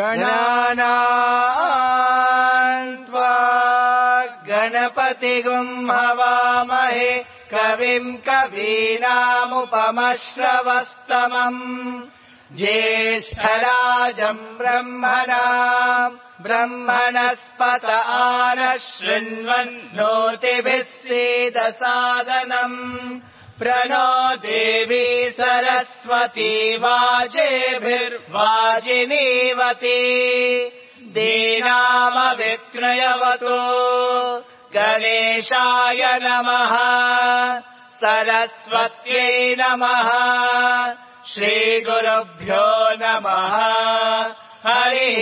गणानाम् त्वा गणपतिगुम् हवामहे कविम् कवीनामुपमश्रवस्तमम् ज्येष्ठराजम् ब्रह्मणस्पत आनः शृण्वन्नोतिभिः सीदसादनम् प्रणो देवी सरस्वती वाजेभिर्वाजिनीवती दीनामविक्रयवतु गणेशाय नमः सरस्वत्यै नमः श्रीगुरुभ्यो नमः हरिः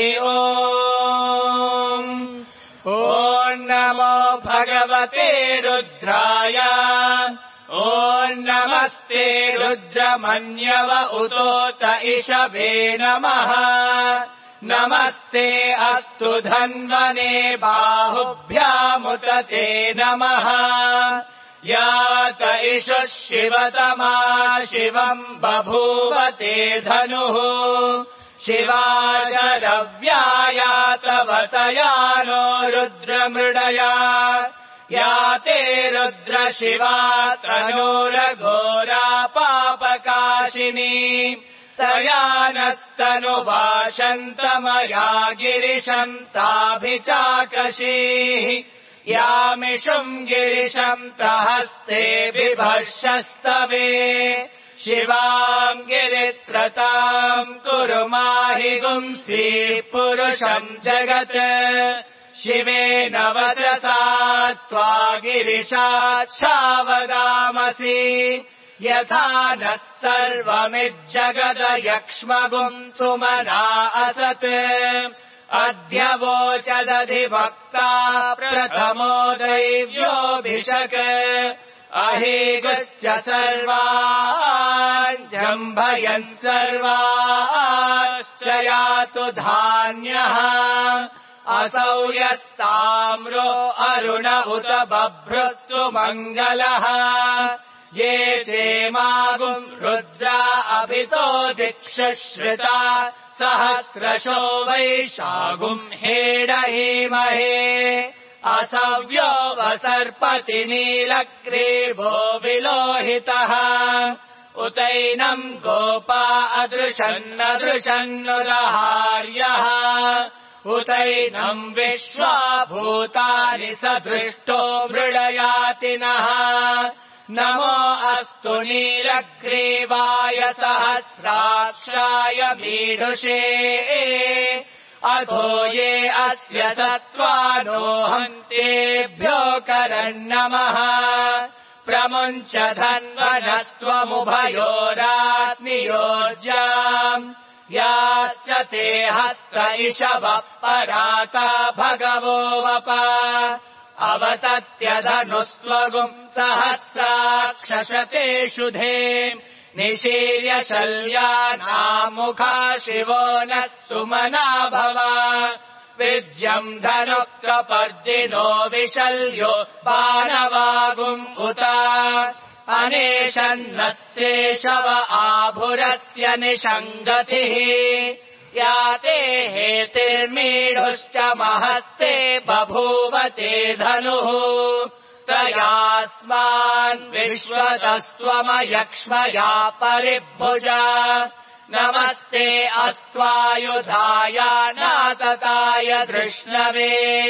ओम् ॐ नमो भगवते रुद्राय ॐ नमस्ते रुद्रमन्यव उतोत इषवे नमः नमस्ते अस्तु धन्वने बाहुभ्यामुत ते नमः यात इषुः शिवतमा शिवम् बभूव ते धनुः शिवा शरव्यायातवतया नो रुद्रमृडया याते रुद्र शिवा तनूरघोरा पापकाशिनी तया नस्तनुभाषन्तमया गिरिशम् ताभिचाकशीः यामिषुम् गिरिशम् तहस्ते बिभर्षस्तवे शिवाम् गिरित्रताम् कुरु माहि गुंसी पुरुषम् जगत् शिवेन वचसा त्वा गिरिशाच्छावदामसि यथा नः सर्वमिज्जगदयक्ष्मगुम् सुमना असत् अद्य वोचदधिभक्ता प्रथमो दैव्योऽभिषक् अहीगुश्च सर्वान् जम्भयन् सर्वाश्च यातु धान्यः असौ यस्ताम्रो अरुण उत बभ्रुस्तु मङ्गलः ये चेमागुम् रुद्रा अभितो दिक्षुश्रिता सहस्रशो वैशागुम् हेडहीमहे असव्यो वसर्पति नीलग्रीवो विलोहितः उतैनम् गोपा अदृशन्नदृशन्नुदहार्यः उतैनम् विश्वा भूतानि सदृष्टो मृडयातिनः नमो अस्तु नीलग्रीवाय सहस्राक्षाय मीढुषे अधो ये अस्य सत्त्वानोऽहन्तेभ्यो करन्नमः प्रमुञ्च धन्वनस्त्वमुभयोरात्मियोर्जाम् याश्च ते हस्त इषवः पराता भगवो वप अवतत्यधनुस्त्वगुम् सहस्राक्षशते शुधे निशीर्य शल्यानामुखा शिवो नः सुमना भव विज्यम् धनुक्कपर्दिनो विशल्यो बाणवागुम् उत अनेशन्नस्येषव आभुरस्य निषङ्गतिः याते हेतिर्मीढुश्च महस्ते बभूव ते धनुः तयास्मान् विश्वतस्त्वमयक्ष्मया परिभुजा नमस्ते अस्त्वायुधाय नातताय धृष्णवे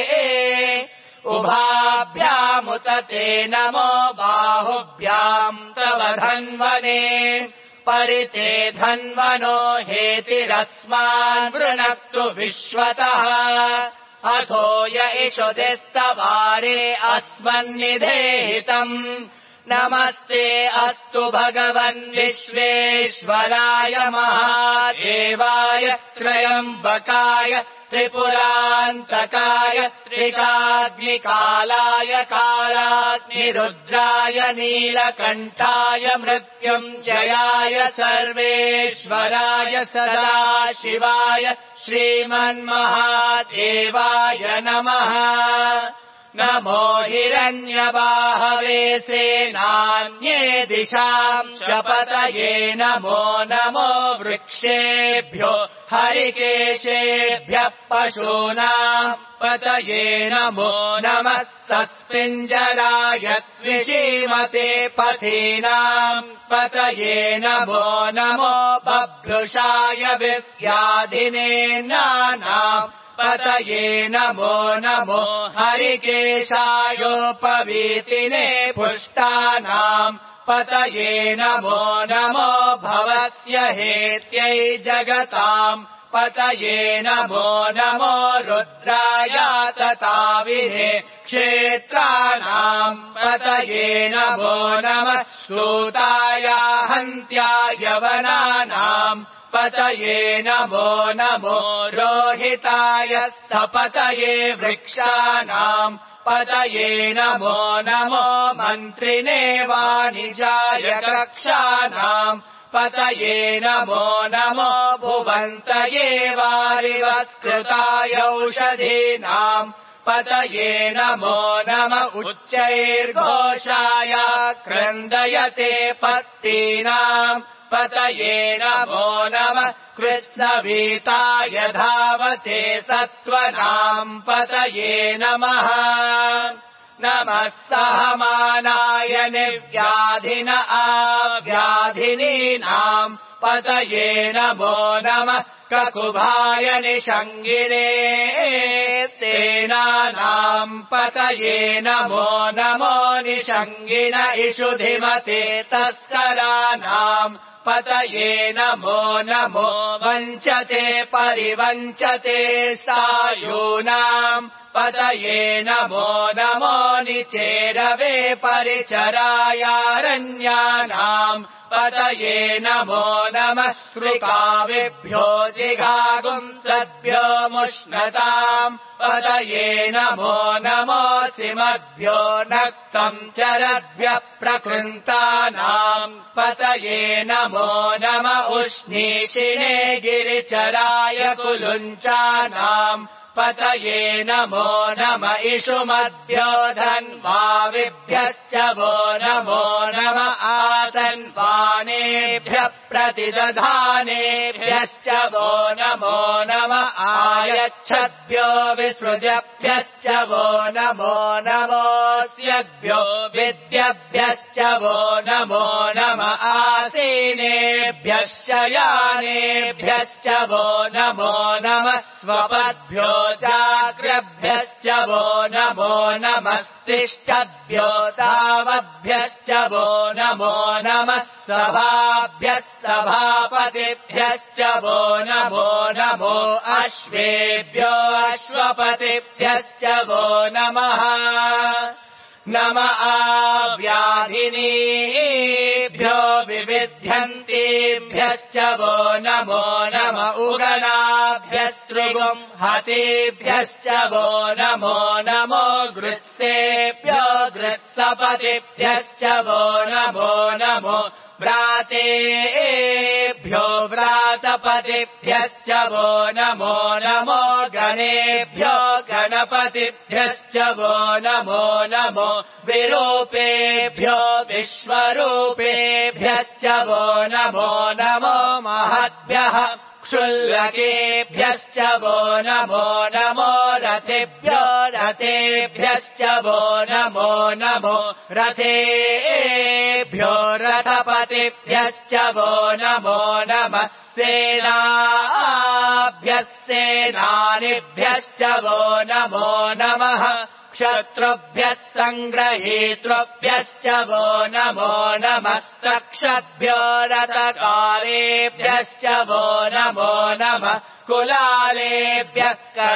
उभाभ्यामुत ते नमो बाहुभ्याम् तव धन्वने परिते धन्वनो हेतिरस्मान् वृणक्तु विश्वतः अथो य इषुधिस्तवारे अस्मन्निधेहितम् नमस्ते अस्तु भगवन् विश्वेश्वराय महादेवाय त्र्यम्बकाय त्रिपुरान्तकाय त्रिकाग्निकालाय कालाग्निरुद्राय नीलकण्ठाय मृत्युञ्जयाय सर्वेश्वराय सदाशिवाय श्रीमन्महादेवाय नमः नमो हिरण्यबाहवे सेनान्ये दिशाम् शपतये नमो नमो वृक्षेभ्यो हरिकेशेभ्यः पशूनाम् पतये नमो नमः सस्पिञ्जराय द्विषीमते पथीनाम् पतये नमो नमो बभ्रुषाय विव्याधिने नानाम् पतये नमो नमो हरिकेशायोपवीतिने पुष्टानाम् पतये नमो नमो भवस्य हेत्यै जगताम् पतये नमो नमो रुद्राय तताविने क्षेत्राणाम् पतये नमो नमः सूताय हन्त्याय वनानाम् पतये नमो नमो रोहिताय सपतये वृक्षाणाम् पतये नमो नमो मन्त्रिणे वाणिजाय कक्षाणाम् पतये नमो नमो भुवन्तये वारिवस्कृताय औषधीनाम् पतये नमो नम उच्चैर्घोषाय क्रन्दयते पत्तीनाम् पतये नमो नमः कृष्णवीताय धावते सत्त्वनाम् पतये नमः नमः सहमानाय निर्व्याधिन आव्याधिनीनाम् पतये नमो नमः ककुभाय निषङ्गिने सेनानाम् पतये नमो नमो निषङ्गिन इषुधिमते तस्कराणाम् पतये नमो नमो वञ्चते परिवञ्चते सायूनाम् पतये नमो नमो निचेरवे परिचरायारण्यानाम् पतये नमो नमः श्रुकाविभ्यो जिघागुंसद्भ्यो मुष्णताम् पतये नमो नमोऽसिमद्भ्यो नक्तम् चरद्भ्यः प्रकृन्तानाम् पतये नमो नम उष्णीषिणे गिरिचराय कुलुञ्चानाम् पतये नमो नम इषुमद्भ्यो धन्वाविभ्यश्च वो नमो नम आतन्वानेभ्यः प्रतिदधानेभ्यश्च वो नमो नम आयच्छद्भ्यो विसृजभ्यश्च वो नमो नमोऽस्यभ्यो विद्यभ्यश्च वो नमो नम आसीनेभ्यश्च यानेभ्यश्च वो नमो नमः स्वपद्भ्यो जाग्रभ्यश्च वो नमो नमस्तिष्ठद्भ्यो तावद्भ्यश्च वो नमो नमः सभाभ्यः सभापतिभ्यश्च वो नमो नमो अश्वेभ्यो अश्वपतिभ्यश्च वो नमः नम आव्याधिनीभ्यो विविध्यन्तीभ्यश्च वो नमो नम उगणाभ्यस्तृगुम् हतेभ्यश्च वो नमो नमो गृत्सेभ्यो गृत्सपतिभ्यश्च वो नमो नमो व्रातेभ्यो व्रातपतिभ्यश्च वो नमो नमो गणेभ्यो गणपतिभ्यश्च वो नमो नमो विरूपेभ्यो विश्वरूपेभ्यश्च वो नमो नमो महद्भ्यः क्षुल्लकेभ्यश्च वो नमो नमो रथेभ्यो रथेभ्यश्च वो नमो नमो रथेभ्यो रथपतिभ्यश्च वो नमो नमः सेनाभ्यः सेनानिभ्यश्च वो नमो नमः क्षत्रुभ्यः सङ्ग्रहीतृभ्यश्च वो नमो नमस्तक्षद्भ्यो रथकारेभ्यश्च वो नमो नमः कुलालेभ्यः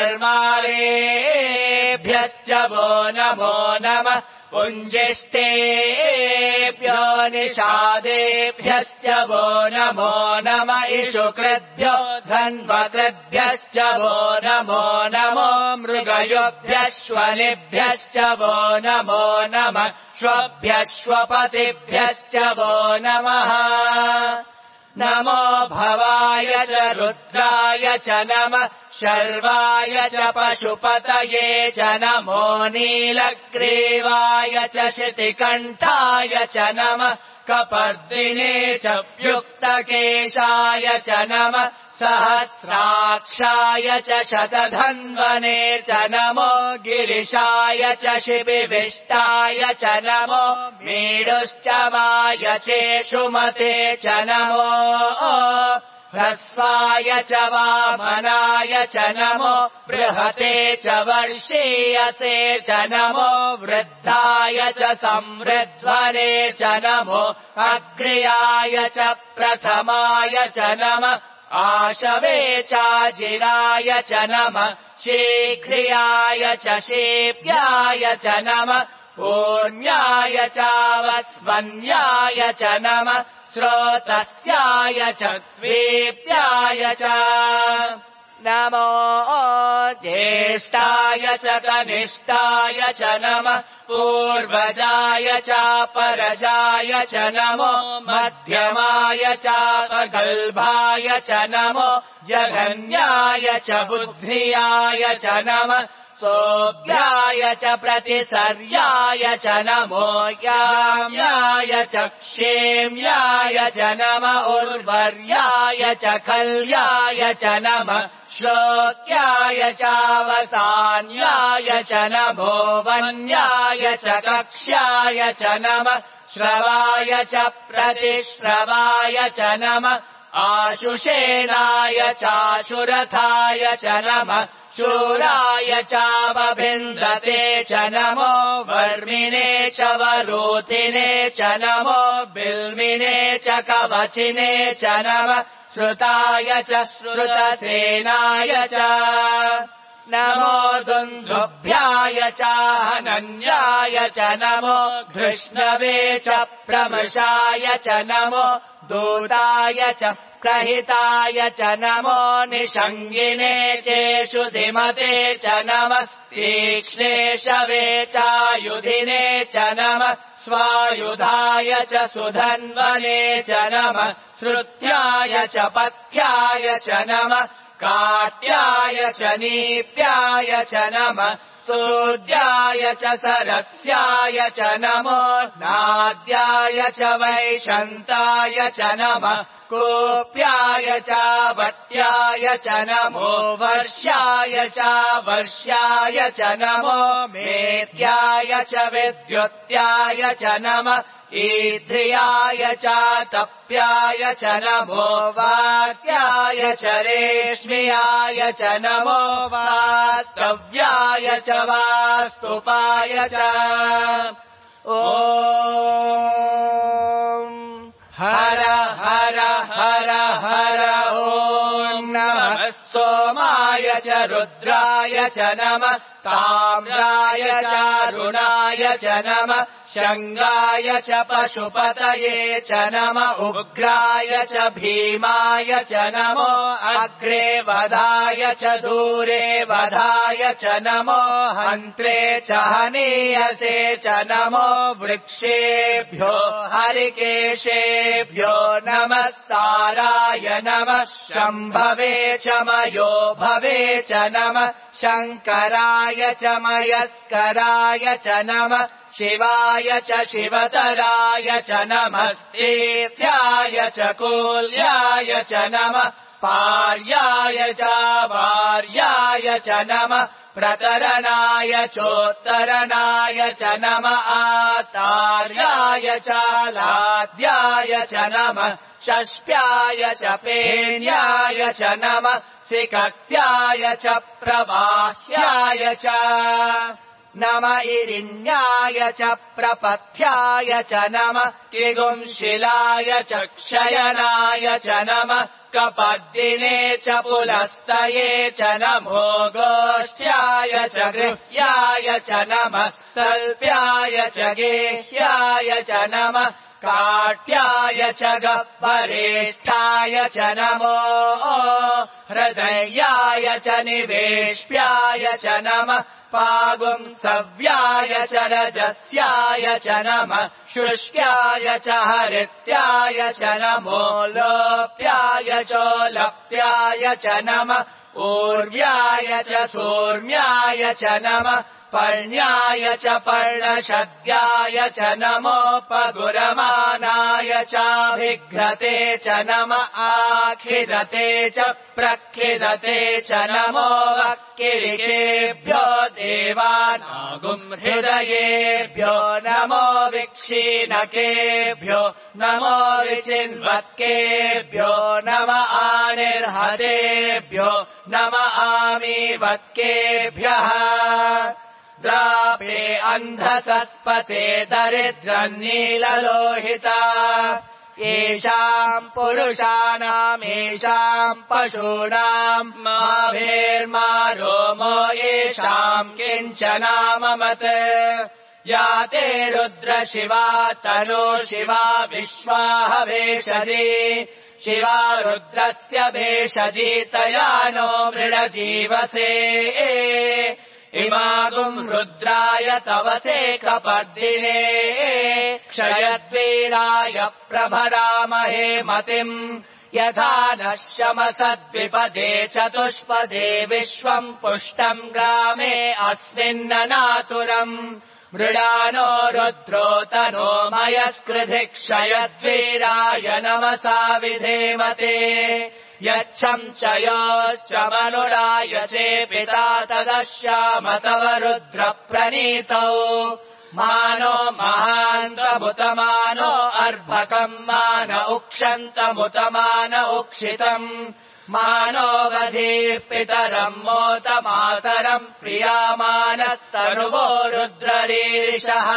कर्मालेभ्यश्च वो नमो नमः पुञ्जिष्टेभ्यो निषादेभ्यश्च वो नमो नम इषुकृद्भ्यो धन्वकृद्भ्यश्च वो नमो नमो मृगयोभ्यश्वनिभ्यश्च वो नमो नमः श्वभ्यश्वपतिभ्यश्च वो नमः नमो भवाय च रुद्राय च नमः शर्वाय च पशुपतये च नमो नीलग्रीवाय च शितिकण्ठाय च नमः कपर्दिने च युक्तकेशाय च नमः सहस्राक्षाय च शतधन्वने च नमो गिरिशाय च शिबिविष्टाय च नमो मीडुश्च वायचेषुमते च नमो ह्रस्वाय च वामनाय च नमो बृहते च वर्षीयसे च नमो वृद्धाय च संवृध्वने च नमो अग्र्याय च प्रथमाय च नमः आशवे चाजिराय च नमः शीघ्रियाय च शीप्याय च नमः पूर्ण्याय चावस्वन्याय च नमः श्रोतस्याय च द्वीप्याय च नमो ज्येष्ठाय च कनिष्ठाय च नमः पूर्वजाय चापरजाय च नमो मध्यमाय चापगल्भाय च नमो जघन्याय च बुद्धियाय च नमः सोऽभ्याय च प्रतिसर्याय च नमो याम्याय च क्षेम्याय च नमः उर्वर्याय च खल्याय च नमः श्लोक्याय चावसान्याय च नमो वन्याय च कक्ष्याय च नमः श्रवाय च प्रतिश्रवाय च नमः आशुषेणाय चाशुरथाय च नमः शूराय चावभिन्दते च नमो वर्मिणे च वरोतिने च नमो बिल्मिने च कवचिने च नमः श्रुताय च श्रुतसेनाय च नमो दुन्दुभ्याय चाहनन्याय च नमो घृष्णवे च प्रमृषाय च नमो दूताय च प्रहिताय च नमो निषङ्गिने चेषु धिमते च नमस्तीक्ष्णे शवे चायुधिने च नमः स्वायुधाय च सुधन्वने च नमः श्रुत्याय च पथ्याय च नमः काट्याय च नीप्याय च नमः सूद्याय च सरस्याय च नमो नाद्याय च वैशन्ताय च नमः कोप्याय च वट्याय च नमो वर्ष्याय च वर्ष्याय च नमो मेत्याय च विद्युत्याय च नमः ईध्रियाय च तप्याय च नमो वात्याय च रेश्म्याय च नमो वास्तव्याय च वास्तुपाय च ॐ हर हर हर हर ॐ नमः सोमाय च रुद्राय च नमस्ताम्राय चारुणाय च नमः शङ्गाय च पशुपतये च नमः उग्राय च भीमाय च नमो अग्रे वधाय च दूरे वधाय च नमो हन्त्रे च हनीयसे च नमो वृक्षेभ्यो हरिकेशेभ्यो नमस्ताराय नमः शम्भवे च मयो भवे च नमः शङ्कराय च मयस्कराय च नमः शिवाय च शिवतराय च नमस्तेत्याय च कूल्याय च नमः पार्याय च वार्याय च नमः प्रतरणाय चोत्तरणाय च नमः आतार्याय च लाद्याय च नमः षष्प्याय च पेन्याय च नमः सिकत्याय च प्रवाह्याय च नम इरिण्याय च प्रपथ्याय च नमः किगुंशिलाय च क्षयनाय च नमः कपद्दिने च पुलस्तये च नमो गोष्ठ्याय च गृह्याय च नमः तल्प्याय च गेह्याय च नमः काट्याय च गह्वरेष्ठाय च नमो हृदयाय च निवेश्याय च नमः पागुंसव्याय च रजस्याय च नमः शुष्क्याय च हरित्याय च नमो लोप्याय चोलप्याय च नमः ऊर्व्याय च सूर्म्याय च नमः पर्ण्याय च पर्णशद्याय च नमोपगुरमानाय चाभिघ्रते च नमः आखिरते च प्रखिरते च नमो वक्किरिकेभ्यो देवानागुम् हृदयेभ्यो नमो विक्षीणकेभ्यो नमो विचिन्वत्केभ्यो नम आनिर्हतेभ्यो नम आमीवत्केभ्यः द्रापे अन्धसस्पते दरिद्रन्नीललोहिता येषाम् पुरुषाणामेषाम् पशूनाम् माभेर्मा रोमो येषाम् किञ्चनाममत् या ते रुद्रशिवा तनो शिवा विश्वाह भेषजी शिवा रुद्रस्य भेषजी तया नो मृडजीवसे इमागुम् रुद्राय तवसे कपर्दिने क्षयद्वीराय प्रभरामहे मतिम् यथा नः शमसद्विपदे चतुष्पदे विश्वम् पुष्टम् ग्रामे अस्मिन्ननातुरम् मृडानो रुद्रो तनो मयस्कृधि क्षयद्वीराय नमसा विधेमते यच्छम् च योश्च मनुराय चेपिता तदश्याम तव रुद्रप्रणीतौ मानो महान्तमुतमानो अर्भकम् मान उक्षन्तमुतमान उक्षितम् मानो वधीः पितरम् मोतमातरम् प्रियामानस्तनुवो रुद्ररीरिषः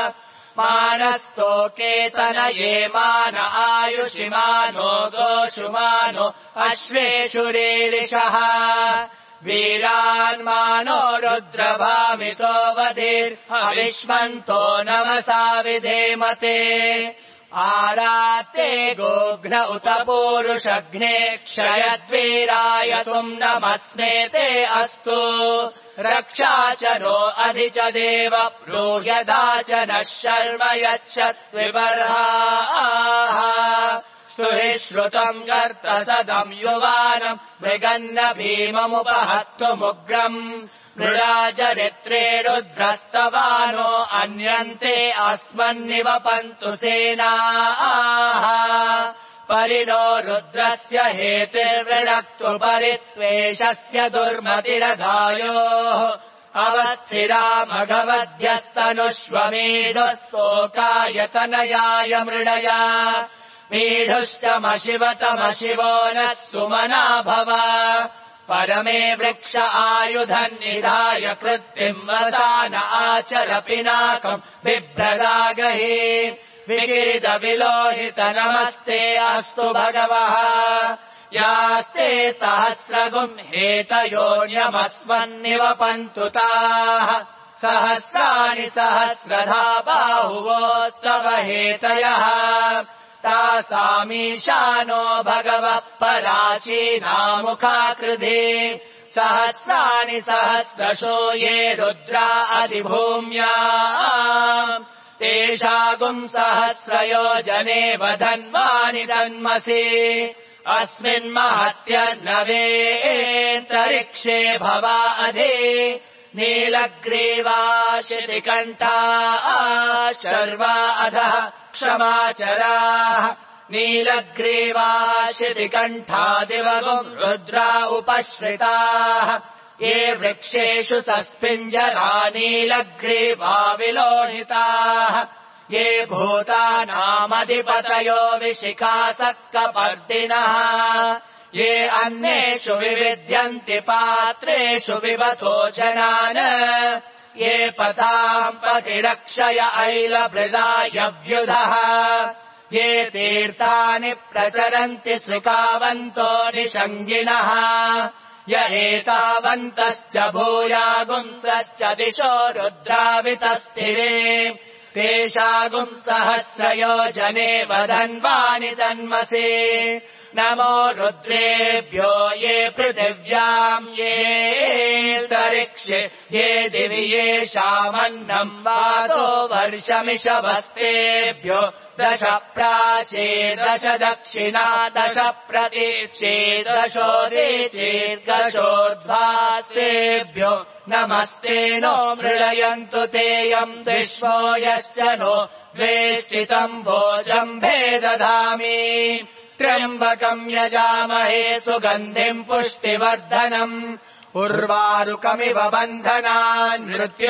मानस्तोकेतनये मान आयुषिमानो गोषुमानो अश्वेषुरीरिषः वीरान्मानो रुद्रभामितो वधिर्हविष्मन्तो नमसा विधेमते आराते गोघ्न उत पूरुषघ्ने क्षयद्वीराय तुम् नमस्मेते अस्तु रक्षा च नो अधि च देव ब्रूह्यदा च नः शर्म यच्छत्विबर्हाः स्तुहि श्रुतम् गर्त तदम् युवानम् मृगन्न भीममुपहत्तुमुग्रम् मृडाचरित्रे रुद्रस्तवानो अन्यन्ते अस्मन्निवपन्तु सेनाः परिणो रुद्रस्य हेतिर्वृणक्तु परित्वेषस्य दुर्मतिरघायोः अवस्थिरा मघवध्यस्तनुष्वमीढुस्तोकायतनयाय मृडया मीढुश्चमशिवतमशिवो नः सुमना भव परमे वृक्ष आयुधन्निधाय कृत्तिम् वदान आचर पिनाकम् बिभ्रदागहि विकिरितविलोहित नमस्ते अस्तु भगवः यास्ते सहस्रगुम् हेतयोऽन्यमस्मन्निवपन्तु ताः सहस्राणि सहस्रधा बाहुवोत्तव हेतयः तासामीशानो भगवः पराचीनामुखाकृधि सहस्राणि सहस्रशो ये रुद्रा अधिभूम्या तेषागुम् सहस्रयोजने वधन्वानि दन्मसि अस्मिन्महत्यर्नवेऽन्तरिक्षे भवा अधि नीलग्रीवा शितिकण्ठा शर्वा अधः क्षमाचराः नीलग्रीवा शितिकण्ठादिवगुम् रुद्रा उपश्रिताः ये वृक्षेषु सस्पिञ्जरा नीलग्रीवा विलोहिताः ये भूतानामधिपतयो विशिखासक्कपर्दिनः ये अन्येषु विविध्यन्ति पात्रेषु विवतो जनान् ये पताम् पतिरक्षय ऐलभृदायव्युधः ये तीर्थानि प्रचरन्ति स्विकावन्तो निषङ्गिणः य एतावन्तश्च भूयागुंसश्च दिशो रुद्रावितस्थिरे तेषागुम् सहस्रयोजने वधन्वानि तन्मसि नमो रुद्रेभ्यो ये पृथिव्याम् ये तरिक्षे ये दिवि येषामन्नम् वातो वर्षमिषवस्तेभ्यो 10 प्राचे 10 दक्षिणा 10 प्रतीचे 10 नमस्ते नो मृळयन्तु तेयम् विश्वो यश्च नो द्वेष्टितम् भोजम्भे दधामि त्र्यम्बकम् यजामहे सुगन्धिम् पुष्टिवर्धनम् उर्वारुकमिव बन्धनान्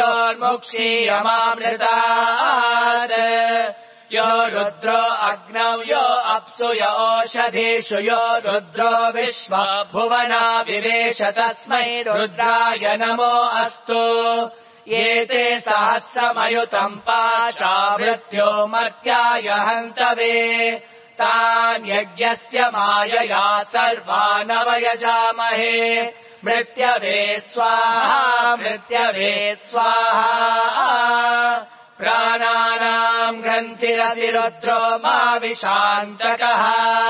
मृत्योर्मुक्षीयमामृतात् यो रुद्रो अग्नौ यो अप्सु यो ओषधीषु यो रुद्रो विश्वा भुवना विवेश तस्मै रुद्राय नमो अस्तु एते सहस्रमयुतम् पाशा मृत्यो मर्त्याय हन्तवे तान् यज्ञस्य मायया सर्वानवयजामहे मृत्यवे स्वाहा प्राणानाम् ग्रन्थिरसि रुद्रो मा विशान्तकः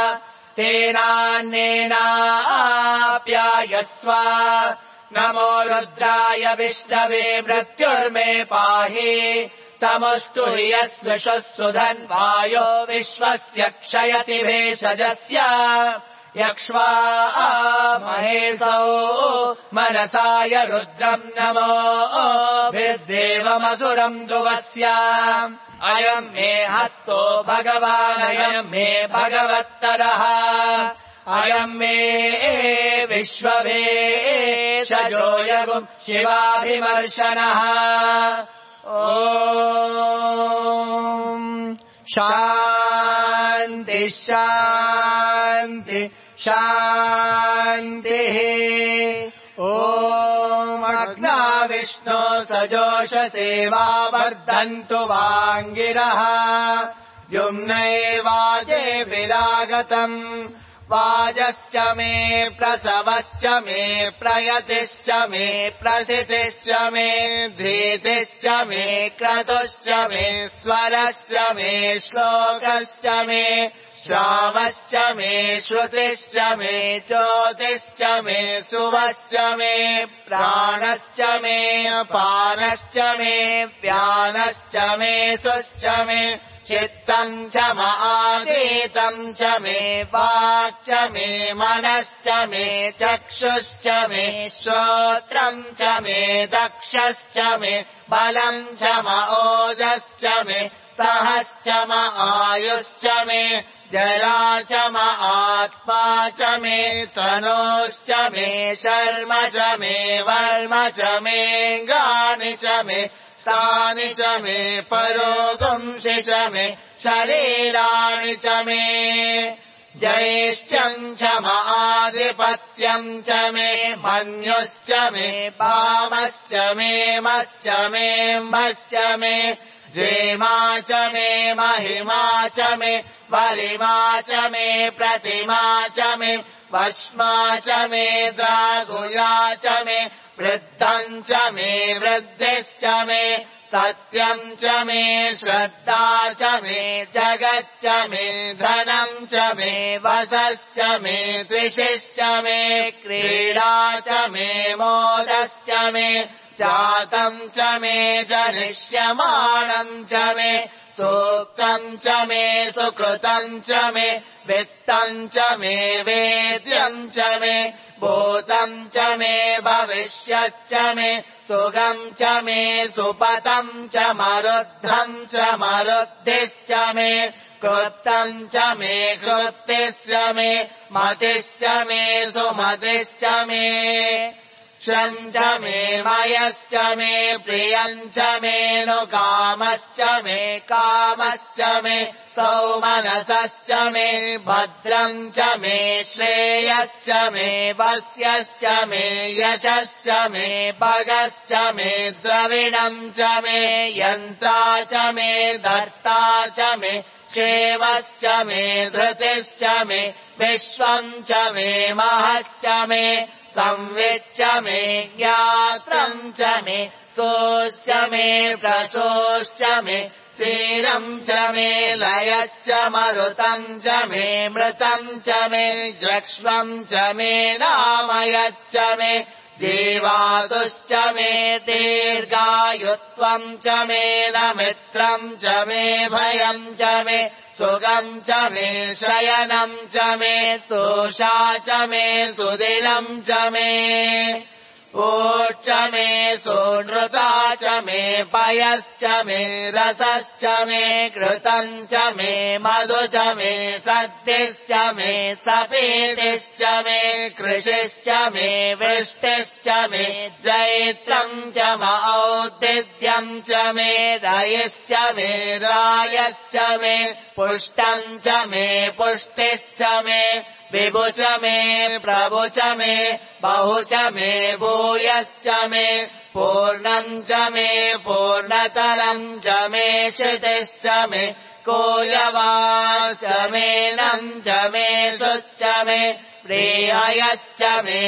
तेनान्नेनाप्यायस्व नमो रुद्राय विष्णवे मृत्युर्मे पाहि तमुष्टु हि यत्स्विषुः सुधन्वायो विश्वस्य क्षयति भेषजस्य यक्ष्वा महेशौ मनसाय रुद्रम् नमो भिर्देवमधुरम् दुवस्य अयम् मे हस्तो भगवानयम् मे भगवत्तरः अयम् मे विश्ववेशजो यगुम् शिवाभिमर्शनः ॐ शान्ति शान्ति शान्तिः ॐ अग्ना विष्णो सजोषसेवा वर्धन्तु वाङ्गिरः युम्नैर्वाजे विरागतम् वाजश्च मे प्रसवश्च मे प्रयतिश्च मे प्रसितिश्च मे धृतिश्च मे क्रतुश्च मे स्वरश्च मे श्लोकश्च मे श्रावश्च मे श्रुतिश्च मे ज्योतिश्च मे सुवश्च मे प्राणश्च मे पानश्च मे व्यानश्च मे सुश्च मे चित्तम् च आदितम् च मे वाक् च मे मनश्च मे चक्षुश्च मे श्रोत्रम् च मे दक्षश्च मे बलम् च ओजश्च मे सहश्च आयुश्च मे जरा च आत्मा च मे तनोश्च मे शर्म च मे वर्म च मे गानि च मे स्थानि च मे परोगुंसि च मे शरीराणि च मे जयेश्चम् च आधिपत्यम् च मे मन्युश्च मे वामश्च मे मश्च मे म्भश्च मे जेमा च मे महिमा च मे वलिमा च मे प्रतिमा च मे वश्मा च मे द्रागुया च मे वृद्धम् च मे वृद्धिश्च मे सत्यम् च मे श्रद्धा च मे जगच्च मे धनम् च मे वसश्च मे द्विषिश्च मे क्रीडा च मे मोदश्च मे जातम् च मे जनिष्यमाणम् च मे सूक्तम् च मे सुकृतम् च मे वित्तम् च मे वेद्यम् च मे भूतम् च मे भविष्यच्च मे सुगम् च मे सुपतम् च मरुद्धम् च मरुद्धिश्च मे कृत्तम् च मे कृत्तिश्च मे मतिश्च मे सुमतिश्च मे क्षम् च मे मयश्च मे प्रियम् च मे नुकामश्च मे कामश्च मे सौमनसश्च मे भद्रम् च मे श्रेयश्च मे वस्यश्च मे यशश्च मे भगश्च मे द्रविणम् च मे यन्ता च मे धर्ता च मे क्षेमश्च मे धृतिश्च मे विश्वम् च मे महश्च मे संविच्च मे ज्ञात्रम् च मे सोश्च मे प्रसोश्च मे क्षीरम् च मे लयश्च मरुतम् च मे मृतम् च मे जक्ष्वम् च मे नामयच्च मे जीवातुश्च मे दीर्घायुत्वम् च मे न मित्रम् च मे भयम् च मे सुगम् च मे शयनम् च मे सोषा च मे सुदिनम् च मे ऊर्च मे सोनृता च मे पयश्च मे रसश्च मे घृतम् च मे मधु च मे सद्यश्च मे सपीतिश्च मे कृषिश्च मे वृष्टिश्च मे जैत्रम् च औद्दिद्यम् च मे रयिश्च मे रायश्च मे पुष्टम् च मे पुष्टिश्च मे विभु च मे प्रभु च मे बहु च मे भूयश्च मे पूर्णम् च मे पूर्णतरम् च मे क्षितिश्च मे कोयवाश्च मे नम् च मे सुच्च मे प्रेयश्च मे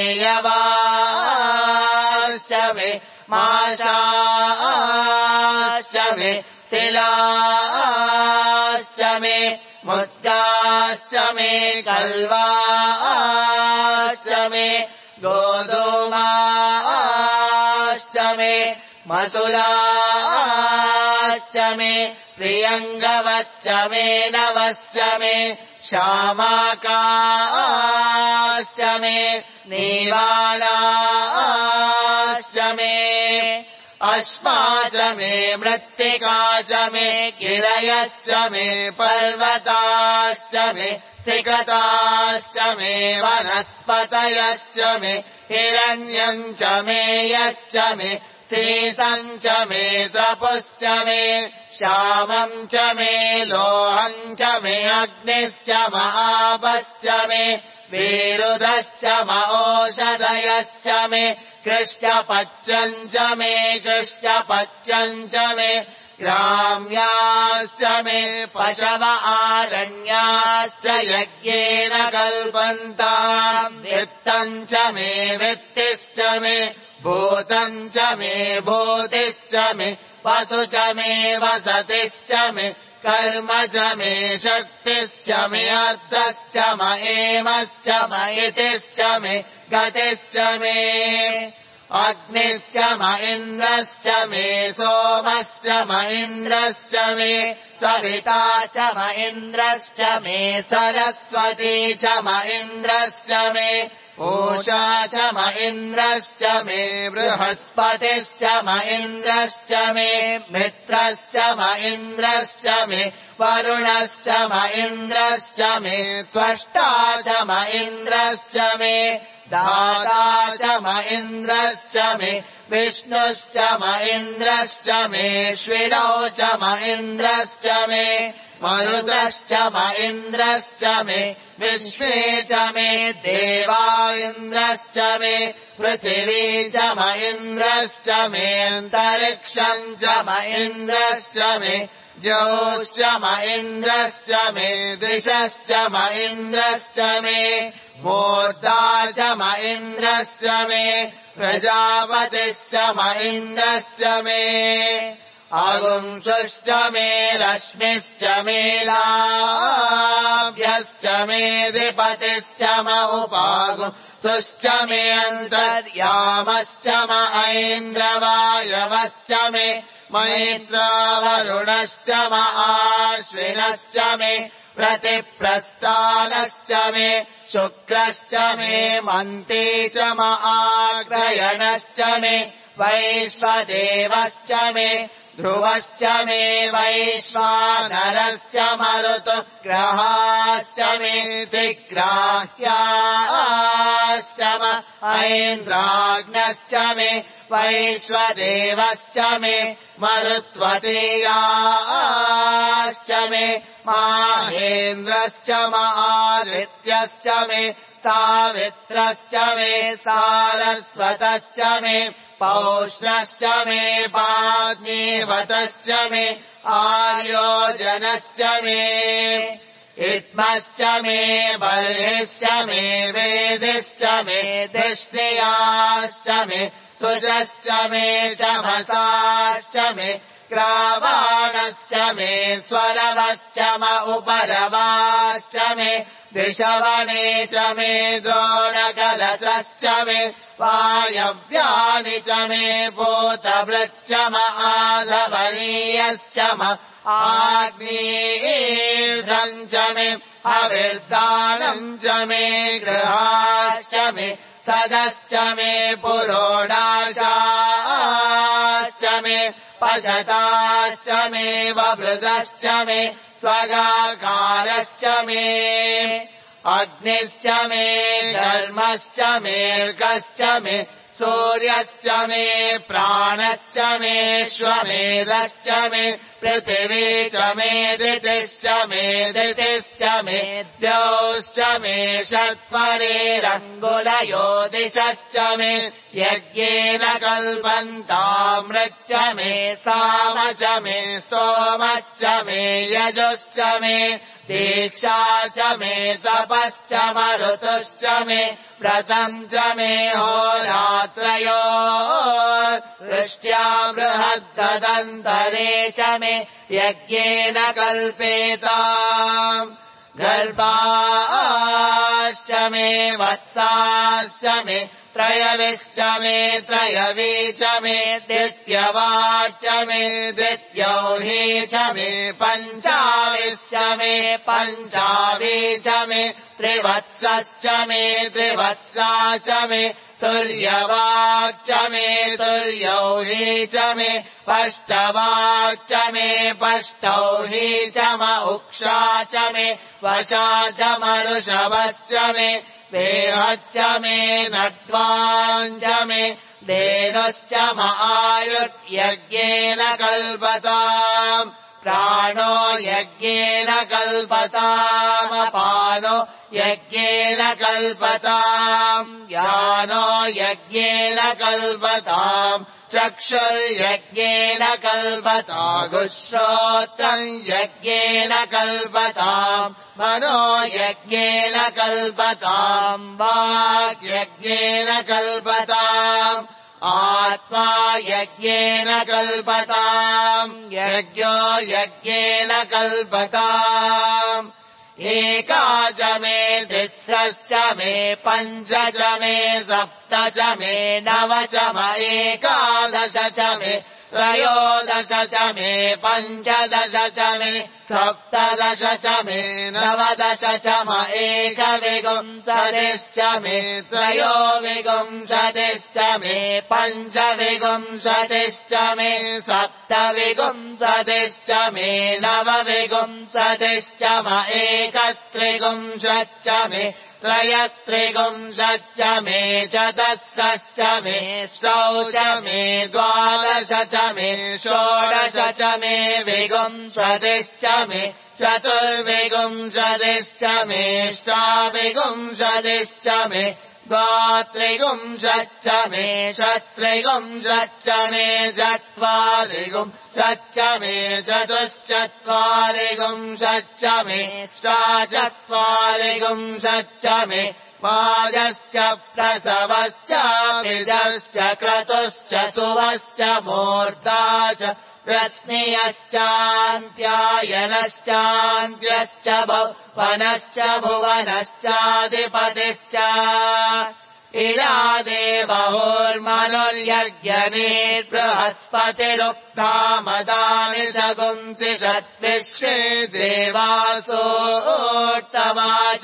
यवाश्च मे माशाश्च मे तिलाश्च मे मुद्गाश्च मे कल्वाश्च मे गोधूमाश्च मे मसुराश्च मे प्रियङ्गवश्च मे नवश्च मे श्यामाकाश्च मे नीवालाश्च मे अश्मा च मे मृत्तिका च मे गिरयश्च मे पर्वताश्च मे सिकताश्च मे वनस्पतयश्च मे हिरण्यम् च मे यश्च मे सीसम् च मे तपुश्च मे श्यामम् च मे लोहम् च मे अग्निश्च महापश्च मे विरुधश्च औषधयश्च मे कृष्णपच्चम् च मे कृष्णपच्चम् च मे ग्राम्याश्च मे पशव आरण्याश्च यज्ञेन कल्पन्ताम् वित्तम् च मे वित्तिश्च मे भूतम् च मे भूतिश्च मे वसु च मे वसतिश्च मे कर्म च मे शक्तिश्च मे अर्थश्च म एमश्च म इतिश्च मे गतिश्च मे अग्निश्च म इन्द्रश्च मे सोमश्च म इन्द्रश्च मे सविता च म इन्द्रश्च मे सरस्वती च म इन्द्रश्च मे पूषा च म इन्द्रश्च मे बृहस्पतिश्च म इन्द्रश्च मे मित्रश्च म इन्द्रश्च मे वरुणश्च म इन्द्रश्च मे त्वष्टा च म इन्द्रश्च मे दाता च म इन्द्रश्च मे विष्णुश्च म इन्द्रश्च मे श्विनौ च म इन्द्रश्च मे मरुतश्च म इन्द्रश्च मे विश्वे च मे देवा इन्द्रश्च मे पृथिवी च म इन्द्रश्च मे अन्तरिक्षम् च म इन्द्रश्च मे ज्योश्च म इन्द्रश्च मे दिशश्च म इन्द्रश्च मे मूर्धा च म इन्द्रश्च मे प्रजापतिश्च म इन्द्रश्च मे अगुंसुश्च मे रश्मिश्च मे लाभ्यश्च मे अधिपतिश्च म उपागुंसुश्च मे अन्तर्यामश्च म ऐन्द्रवायवश्च मे मैत्रावरुणश्च म आश्विनश्च मे प्रतिप्रस्थानश्च मे शुक्रश्च मे मन्ती च म आग्रयणश्च मे वैश्वदेवश्च मे ध्रुवश्च मे वैश्वानरश्च मरुतु ग्रहाश्च मे दिग्राह्याश्च म ऐन्द्राग्नश्च मे वैश्वदेवश्च मे मरुत्वतीयाश्च मे माहेन्द्रश्च म आदित्यश्च मे सावित्रश्च मे सारस्वतश्च मे पौष्णश्च मे पाग्नीवतश्च मे आर्योजनश्च मे इत्मश्च मे बर्हिश्च मे वेदिश्च मे दृष्टियाश्च मे सुजश्च मे चमसाश्च मे ग्रावाणश्च मे स्वरवश्च म उपरवाश्च मे दिशवने च मे द्रोणकलशश्च मे वायव्यानि च मे भूतभृच्च म आधवनीयश्च म आग्नेयम् च मे अविर्दानम् च मे गृहाश्च मे सदश्च मे पुरोडाशाश्च मे पशताश्च मे ववृदश्च मे स्वगाकारश्च मे अग्निश्च मे धर्मश्च मेऽर्कश्च मे सूर्यश्च मे प्राणश्च मे श्वमेधश्च मे पृथिवी च मे दितिश्च मे दितिश्च मे द्यौश्च मे षट्परेरङ्गुलयो दिशश्च मे यज्ञेन कल्पन्तामृच्च मे साम च मे स्तोमश्च मे यजुश्च मे दीक्षा च मे तपश्च मरुतुश्च मे व्रतम् च मे होरात्रयो वृष्ट्या बृहद्दन्तरे च मे यज्ञेन कल्पेताम् गर्भाश्च मे वत्साश्च मे त्रयविश्च मे त्रयवी च मे द्वितीयवाच्च मे द्वितीयौही च मे पञ्चाविश्च मे पञ्चावी च मे त्रिवत्सश्च मे त्रिवत्सा च मे तुर्यवाच्च मे तुर्यौही च मे पष्टवाच्च मे पष्टौही च म उक्षा च मे वशा च मरुषवश्च मे वेहच्च मे नट्वाञ्च मे धेनुश्च म आयुर्यज्ञेन कल्पताम् प्राणो यज्ञेन कल्पतामपानो यज्ञेन कल्पताम् यानो यज्ञेन कल्पताम् चक्षुर्यज्ञेन कल्पतागुश्रोत्रम् यज्ञेन कल्पताम् मनो यज्ञेन कल्पताम् वाक् यज्ञेन कल्पताम् आत्मा यज्ञेन कल्पताम् यज्ञो यज्ञेन कल्पताम् एका च मे तिस्रश्च मे पञ्च च मे सप्त च मे नव च म एकादश च मे त्रयोदश च मे पञ्चदश च मे सप्तदश च मे नवदश च म एकविंशतिश्च मे त्रयोविंशतिश्च मे पञ्चविंशतिश्च मे सप्तविंशतिश्च मे नवविंशतिश्च म एकत्रिंशच्च मे त्रयस्त्रिंशच्च मे चतुष्षश्च मे षष्ठौ च मे द्वादश च मे षोडश च मे विंशतिश्च मे चतुर्विंशतिश्च मे अष्टाविंशतिश्च मे द्वात्रिंशच्च मे षट्त्रिंशच्च मे चत्वारिंशच्च मे चतुश्चत्वारिंशच्च मे अष्टाचत्वारिंशच्च मे पाजश्च प्रसवश्च विदश्च क्रतुश्च सुवश्च मूर्धा च प्रश्नियश्चान्त्यायनश्चान्त्यश्च भुवनश्च भुवनश्चाधिपतिश्च इडा देवहोर्मनुर्यज्ञनेर्बृहस्पतिरुक्तामदानि शगुंसि षट्विश्वे देवासोक्तवाच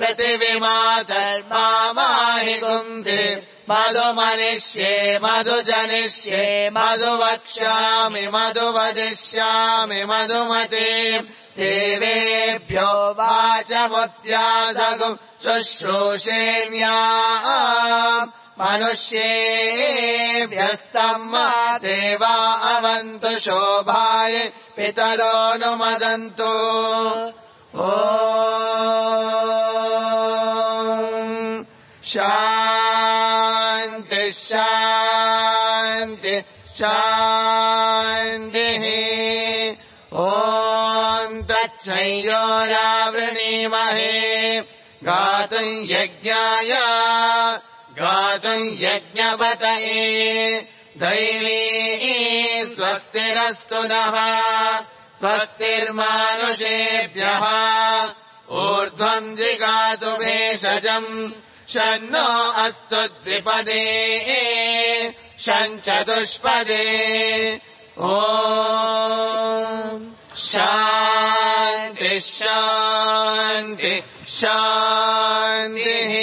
पृथिवीमातर्माहि गुंसि मधुमनिष्ये मधुजनिष्ये मधुवक्ष्यामि मधुवदिष्यामि मधुमते देवेभ्यो वाचमुद्यासगुम् शुश्रूषेण्या मनुष्येभ्यस्तम् देवा अवन्तु शोभाय पितरोऽनुमदन्तु शान्ति शान्ति शान्तिः ॐ तत्संयोरावृणीमहे गातुम् यज्ञाय गातुम् यज्ञपतये दैवी स्वस्तिरस्तु नः स्वस्तिर्मानुषेभ्यः ऊर्ध्वम् जिगातु भेषजम् शन्नो अस्तु द्विपदे शञ्चतुष्पदे ॐ शान्ति शान्ति शान्तिः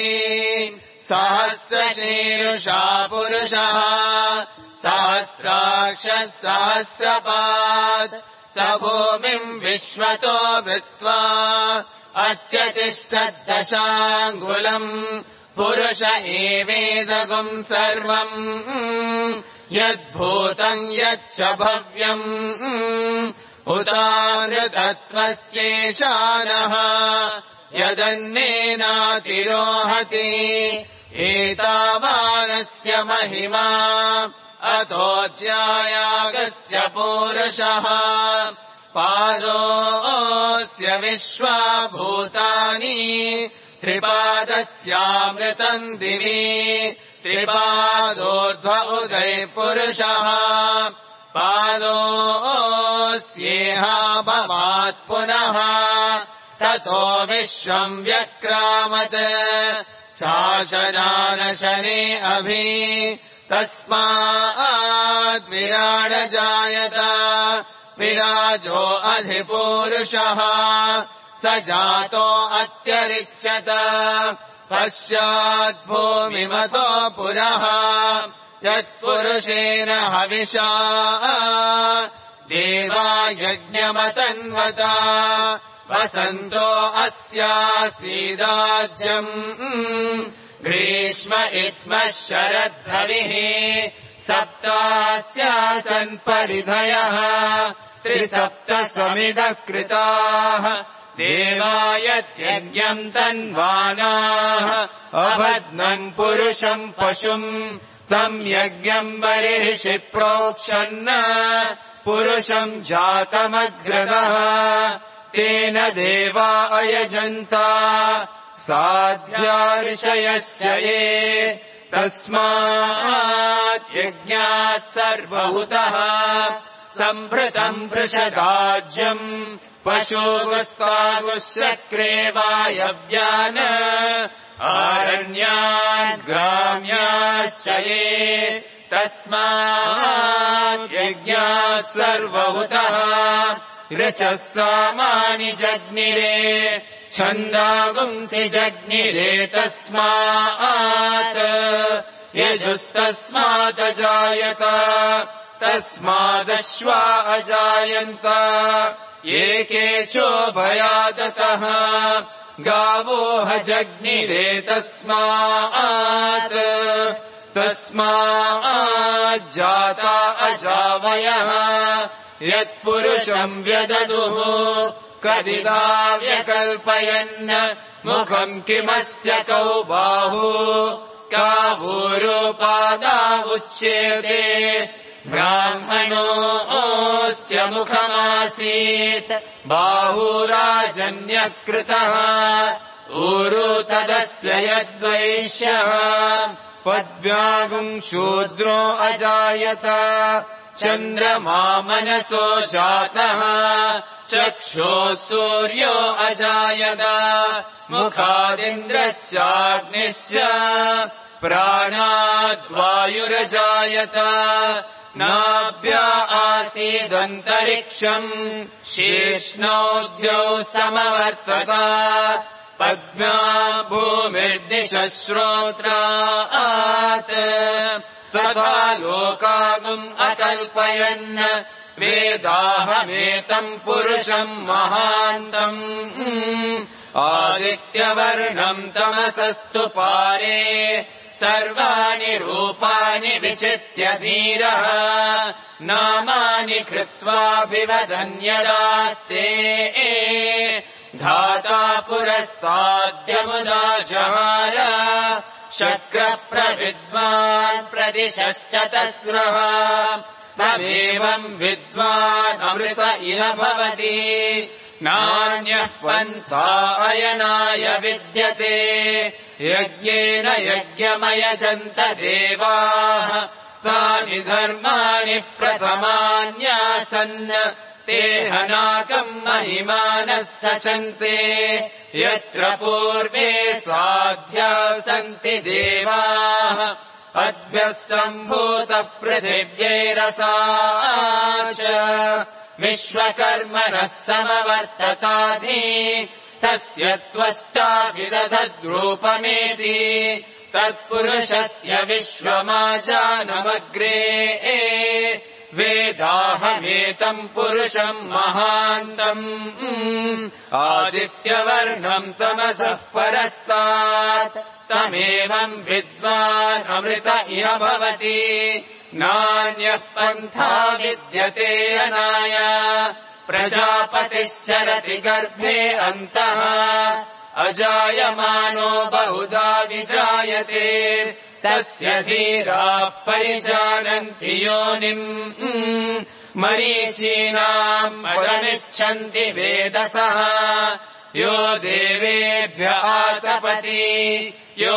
सहस्रशीर्षा पुरुषः सहस्राक्षः सहस्रपात् स भूमिम् विश्वतो वृत्वा अच्यतिष्ठद्दशाङ्गुलम् पुरुष एवेदगुम् सर्वम् यद्भूतम् यच्च भव्यम् उतानृतत्वस्येशानः यदन्नेनातिरोहति एतावानस्य महिमा अतोऽज्यायागश्च पूरुषः पादोऽस्य विश्वाभूतानि त्रिपादस्यामृतम् दिवि त्रिपादोर्ध्व उदयपुरुषः पादोऽस्येहाभवात् पुनः ततो विश्वम् व्यक्रामत् शासनानशने अभि तस्माद्विराडजायत विराजो अधिपूरुषः स जातो अत्यरिच्यत पश्चाद्भूमिमतो पुरः यत्पुरुषेण हविषा देवा यज्ञमतन्वता वसन्तो अस्यासीदाज्यम् ग्रीष्म इत्मः शरद्धविः सप्तास्यासन् परिधयः त्रिसप्तसमिदः कृताः देवायत्यज्ञम् तन्वानाः अबध्नम् पुरुषम् पशुम् तम् यज्ञम् बर्हिषि प्रोक्षन् पुरुषम् जातमग्रदः तेन देवा अयजन्ता साध्या ऋषयश्च ये तस्मात् यज्ञात् सर्वहुतः सम्भृतम् वृषदाज्यम् पशुगुस्तागुश्चक्रे वायव्यान् आरण्यान् ग्राम्याश्च ये तस्मात् यज्ञात् सर्वहुतः ऋचः सामानि जग्निरे छन्दागुंसि जग्निरे तस्मात् यजुस्तस्मात् अजायत तस्मादश्वा अजायन्त एके चोभयादतः गावो हजग्निरे तस्माज्जाता अजावयः यत्पुरुषम् व्यददुः कदिदा व्यकल्पयन् मुखम् किमस्य कौ बाहु कावूरोपादावुच्येते ब्राह्मणोऽस्य मुखमासीत् बाहुराजन्यकृतः ऊरु तदस्य यद्वैश्यः पद्व्यागुम् शूद्रो अजायत चन्द्रमा मनसो जातः चक्षुः सूर्यो अजायत मुखादिन्द्रश्चाग्निश्च प्राणाद्वायुरजायत नाभ्या आसीदन्तरिक्षम् शीर्ष्णोद्यौ समवर्तत पद्म्या भूमिर्दिशः श्रोत्रात् तथा लोकागुम् अकल्पयन् वेदाहमेतम् पुरुषम् महान्तम् आदित्यवर्णम् तमसस्तु पारे सर्वाणि रूपाणि विचित्य धीरः नामानि कृत्वाभिवदन्यदास्ते धाता पुरस्ताद्यमुदा जहार शक्रप्रविद्वान् प्रदिशश्च तस्रः तमेवम् विद्वान् अमृत इह भवति नान्यः पन्था अयनाय विद्यते यज्ञेन यज्ञमयजन्त देवाः तानि धर्माणि प्रथमान्यासन् ते हनाकम् महिमानः सचन्ते यत्र पूर्वे साध्या सन्ति देवाः अद्भ्यः सम्भूतपृथिव्यैरसा च विश्वकर्मणः समवर्तताधि तस्य त्वष्टा विदधद्रूपमेति तत्पुरुषस्य विश्वमाजानमग्रे वेदाहमेतम् पुरुषम् महान्तम् आदित्यवर्णम् तमसः परस्तात् तमेवम् विद्वान् अमृत इह भवति नान्यः पन्था विद्यते अनाय प्रजापतिश्चरति गर्भे अन्तः अजायमानो बहुधा विजायते तस्य धीराः परिजानन्ति योनिम् मरीचीनाम् पदमिच्छन्ति वेदसः यो देवेभ्य आतपति यो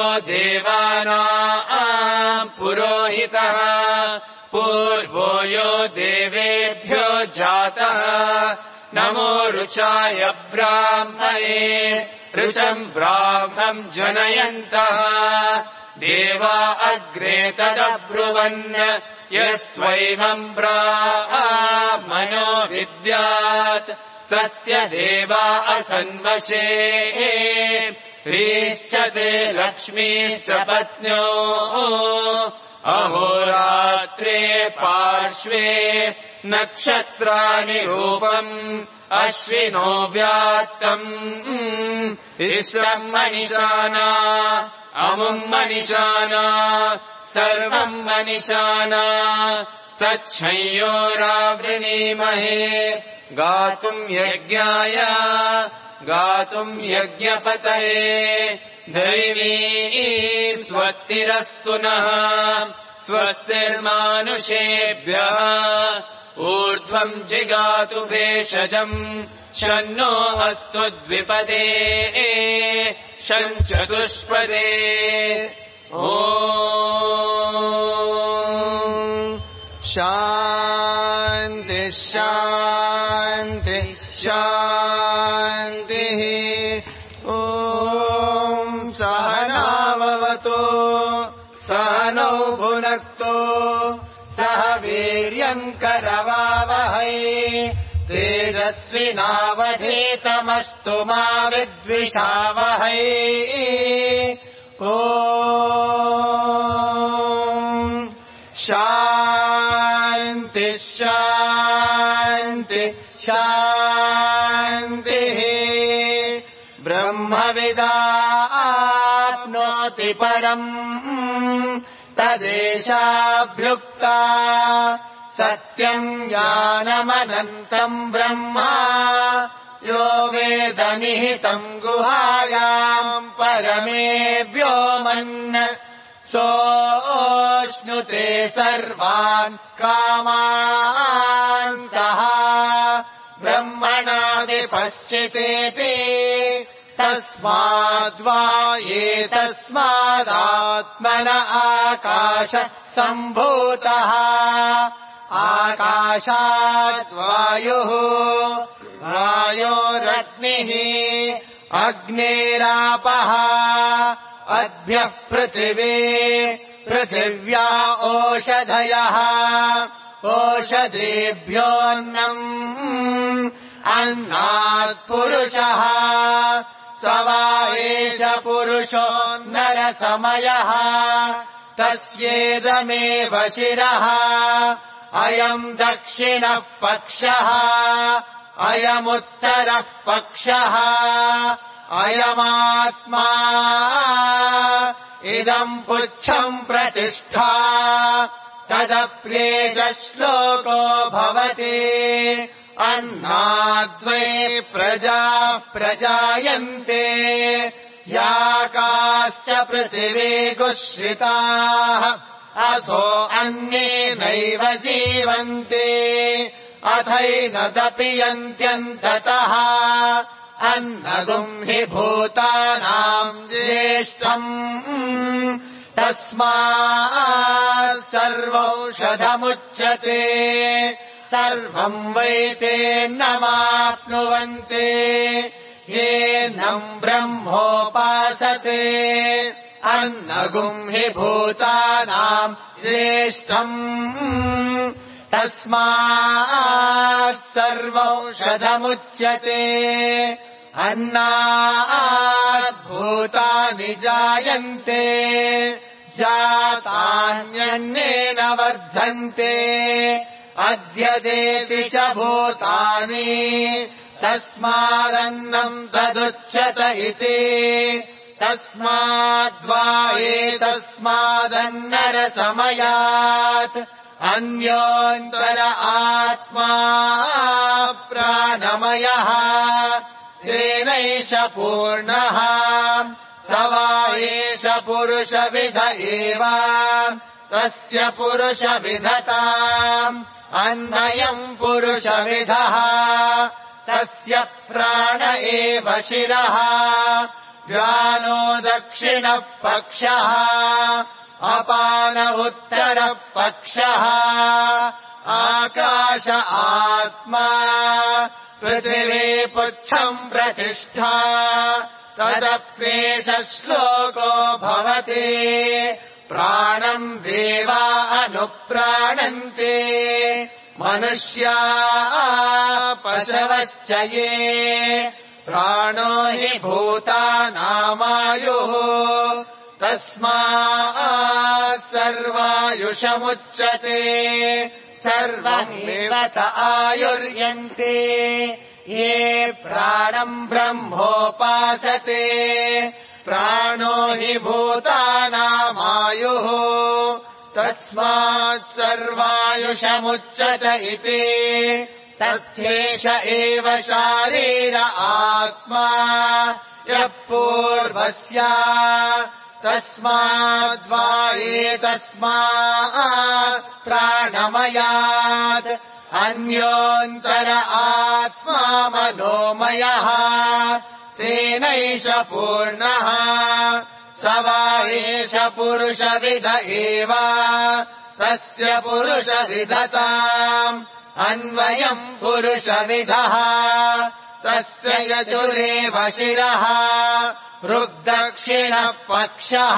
देवानाम् पुरोहितः पूर्वो यो देवेभ्यो जातः नमो ऋचाय ब्राह्मणे ऋचम् ब्राह्मम् जनयन्तः देवा अग्रे तदब्रुवन् यस्त्वैवम् ब्राह्मणो विद्यात् तस्य देवा असन्वशे ह्रीश्च ते लक्ष्मीश्च पत्न्यो अहोरात्रे पार्श्वे नक्षत्राणि रूपम् अश्विनो व्यात्तम् इष्टम् मनिषाना अमुम् मनिषाना सर्वम् मनिषाना तच्छंयोरावृणीमहे गातुम् यज्ञाय गातुम् यज्ञपतये दैवी स्वस्तिरस्तु नः स्वस्तिर्मानुषेभ्यः ऊर्ध्वम् जिगातु भेषजम् शन्नो अस्तु द्विपदे शञ्चतुष्पदे ॐ शान्ति शान्ति शान्तिः ॐ सहनाववतु सहनौ भुनक्तु सह वीर्यम् करवावहै तेजस्विनावधीतमस्तु मा विद्विषावहै ॐ शान्ति शान्ति शान्तिः ब्रह्मविदाप्नोति परम् तदेशाभ्युक्ता सत्यम् ज्ञानमनन्तम् ब्रह्मा यो वेद निहितम् गुहायाम् परमे व्योमन् सोऽश्नुते सर्वान् कामान् सः ब्रह्मणादिपश्चितेति तस्माद्वा एतस्मादात्मन आकाश सम्भूतः आकाशाद्वायुः वायोरग्निः अग्नेरापः अद्भ्यः पृथिवी पृथिव्या ओषधयः ओषधेभ्योऽन्नम् अन्नात् पुरुषः स वा एष पुरुषो नरसमयः तस्येदमेव शिरः अयम् दक्षिणः पक्षः अयमुत्तरः पक्षः अयमात्मा इदम् पुच्छम् प्रतिष्ठा तदप्येष श्लोको भवति अन्नाद्वै प्रजाः प्रजायन्ते याकाश्च पृथिवी गुश्रिताः अथो अन्येनैव जीवन्ते अथैनदपि यन्त्यन्ततः अन्नदुम् हि भूतानाम् ज्येष्ठम् तस्मात् सर्वौषधमुच्यते सर्वम् वैतेन्नमाप्नुवन्ते येनम् ब्रह्मोपासते अन्नगुम् हि भूतानाम् ज्येष्ठम् तस्मात् सर्वौषधमुच्यते अन्नात् भूतानि जायन्ते जातान्यन्नेन वर्धन्ते अद्यदेति च भूतानि तस्मादन्नम् तदुच्यत इति तस्माद्वा एतस्मादन्नरसमयात् अन्योऽन्तर आत्मा प्राणमयः तेनैष पूर्णः स वा एष पुरुषविद एव तस्य पुरुषविधताम् अन्वयम् पुरुषविदः तस्य प्राण एव शिरः व्यानो दक्षिणः पक्षः अपान उत्तरः पक्षः आकाश आत्मा पृथिवी पुच्छम् प्रतिष्ठा तदप्येष श्लोको भवति प्राणम् देवा अनुप्राणन्ते मनुष्या पशवश्च ये प्राणो हि भूतानामायुः तस्मात् सर्वायुषमुच्यते सर्वमेव स आयुर्यन्ते ये प्राणम् ब्रह्मोपासते प्राणो हि भूतानामायुः तस्मात् सर्वायुषमुच्यत इति तस्येष एव शारीर आत्मा यः पूर्वस्य तस्माद्वा एतस्मात् प्राणमयात् अन्योऽन्तर आत्मा मनोमयः तेनैष पूर्णः स वा एष पुरुषविद एव तस्य पुरुषविधताम् अन्वयम् पुरुषविदः तस्य यजुरेव शिरः ऋग्दक्षिणः पक्षः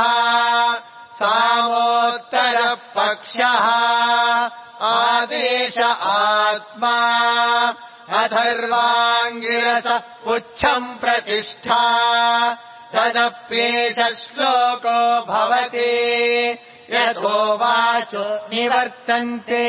सामोत्तरः पक्षः आदेश आत्मा अथर्वाङ्गिरस पुच्छम् प्रतिष्ठा तदप्येष श्लोको भवति यथोवाचो निवर्तन्ते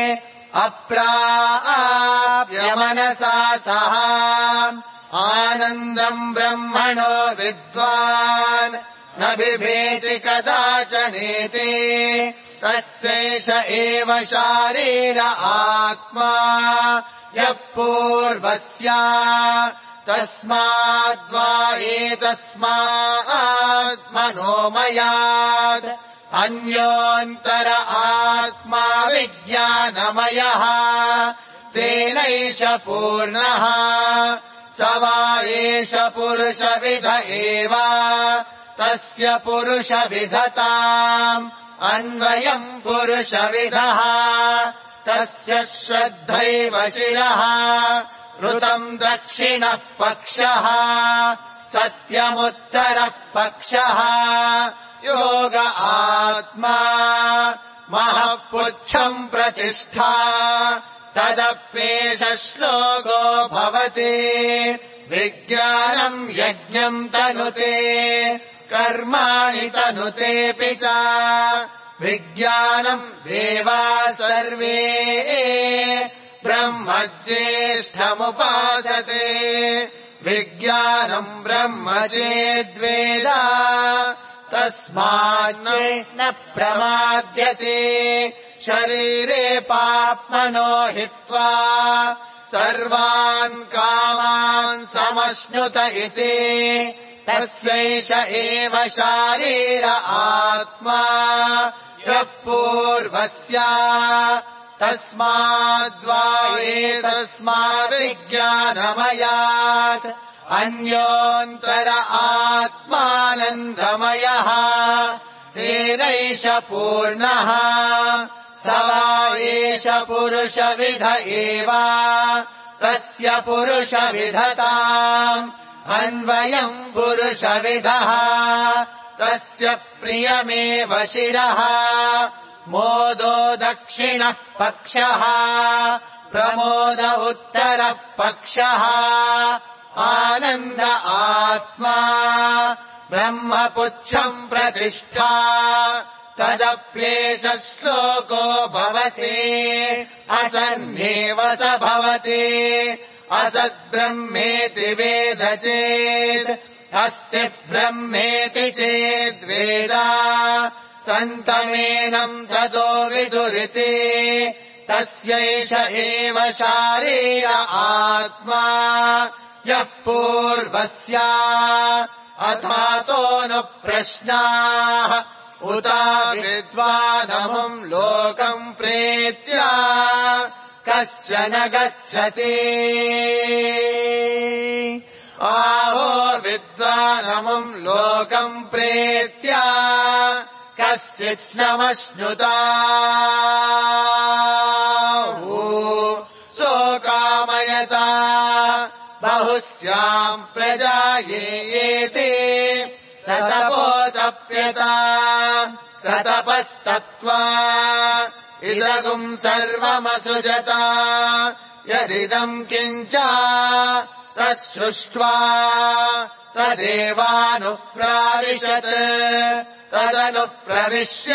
अप्राप्यमनसा सह आनन्दम् ब्रह्मणो विद्वान् न बिभेति कदाचनेति तस्यैष एव शारीर आत्मा यः पूर्वस्य तस्माद्वा एतस्मात् मनोमयात् अन्योऽन्तर आत्मा विज्ञानमयः तेनैष पूर्णः स वा एष पुरुषविद एव तस्य पुरुषविधताम् अन्वयम् पुरुषविदः तस्य श्रद्धैव शिरः ऋतम् दक्षिणः पक्षः सत्यमुत्तरः पक्षः योग आत्मा महःपुच्छम् प्रतिष्ठा तदप्येष श्लोको भवति विज्ञानम् यज्ञम् तनुते कर्माणि तनुतेऽपि च विज्ञानम् देवा सर्वे ब्रह्म ज्येष्ठमुपासते विज्ञानम् ब्रह्म चेद्वेद तस्मान्न न प्रमाद्यते शरीरे पाप्मनो हित्वा सर्वान् कामान् समश्नुत इति तस्यैष एव शारीर आत्मा यः पूर्वस्य तस्माद्वा एतस्माद्विज्ञानमयात् अन्योऽन्तर आत्मानन्दमयः तेनैष पूर्णः स वा एष पुरुषविध एव तस्य पुरुषविधताम् अन्वयम् पुरुषविदः तस्य प्रियमेव शिरः मोदो दक्षिणः पक्षः प्रमोद उत्तरः पक्षः आनन्द आत्मा ब्रह्मपुच्छम् प्रतिष्ठा तदप्येषश्लोको भवति असन्नेव स भवति असद्ब्रह्मेति वेद चेत् अस्ति ब्रह्मेति चेद्वेद सन्तमेनम् ततो विदुरिति तस्यैष एव शारीर आत्मा यः पूर्वस्य अथातो प्रश्नाः उता विद्वानमुम् लोकम् प्रेत्य कश्चन गच्छति आहो विद्वानमुम् लोकम् प्रेत्य कश्चित्स्नमश्नुता शोकामयता बहुस्याम् प्रजायेति सतपोतप्यता सतपस्तत्त्वा इदगुम् सर्वमसृजता यदिदम् किञ्च तच्छृष्ट्वा तदेवानुप्राविशत् तदनुप्रविश्य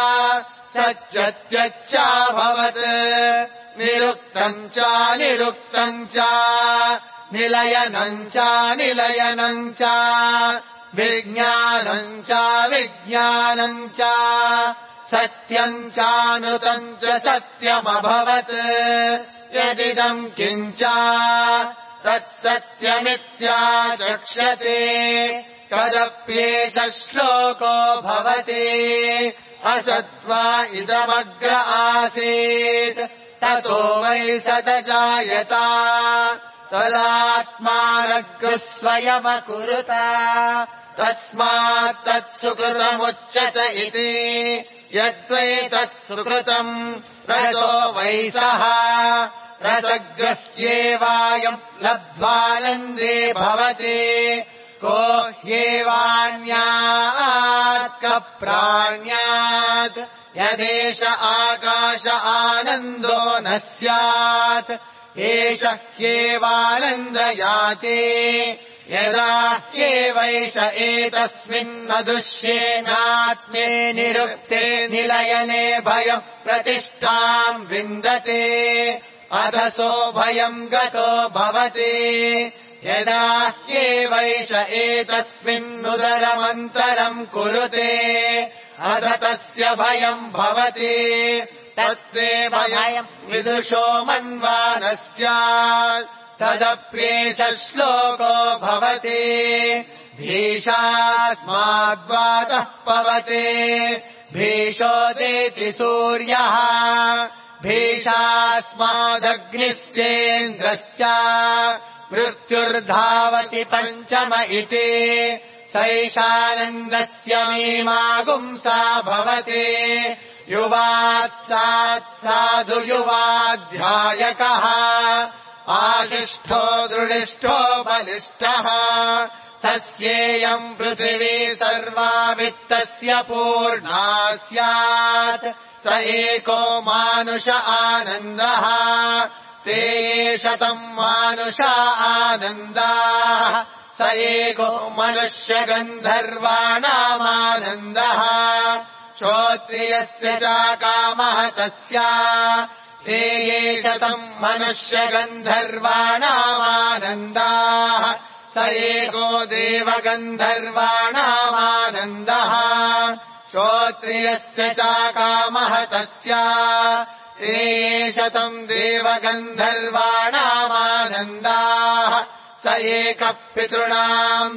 सच्चत्यच्चाभवत् निरुक्तम् च निरुक्तम् च निलयनम् च निलयनम् च विज्ञानम् च विज्ञानम् च सत्यम् चानुतम् च सत्यमभवत् यदिदम् किञ्च तत्सत्यमित्याचक्ष्यते कदप्येष श्लोको भवति असत्त्वा इदमग्र आसीत् ततो वै सदजायता तदात्मानग्रः स्वयमकुरुत तस्मात् तत्सुकृतमुच्यत इति यद्वै तत्सुकृतम् रजो वै सः रसग्रह्येवायम् लब्ध्वानन्दे भवति को ह्येवान्यात् कप्राण्यात् यदेष आकाश आनन्दो न स्यात् एष ह्येवानन्दयाति यदा ह्येवैष एतस्मिन्न दृश्येनात्मे निरुक्ते निलयने भयम् प्रतिष्ठाम् विन्दते अधसो भयम् गतो भवति यदा ह्येवैष एतस्मिन्नुदरमन्तरम् कुरुते अध तस्य भयम् भवति तत्त्वेव भयम् विदुषो मन्वानः स्यात् तदप्येष श्लोको भवति भीषास्माद्वातः पवते भीषोदेति सूर्यः भीषास्मादग्निश्चेन्द्रश्च मृत्युर्धावति पञ्चम इति सैषानन्दस्य मीमागुंसा भवति युवात्सात् साधु युवाध्यायकः आशिष्ठो दृढिष्ठो बलिष्ठः तस्येयम् पृथिवी सर्वा वित्तस्य पूर्णा स्यात् स एको मानुष आनन्दः ते शतम् मानुष आनन्दाः स एको मनुष्यगन्धर्वाणामानन्दः श्रोत्रियस्य च कामः तस्य ते शतम् मनुष्यगन्धर्वाणामानन्दाः स एको देवगन्धर्वाणामानन्दः श्रोत्रियस्य च कामः तस्य ते शतम् देवगन्धर्वाणामानन्दाः स एकः पितॄणाम्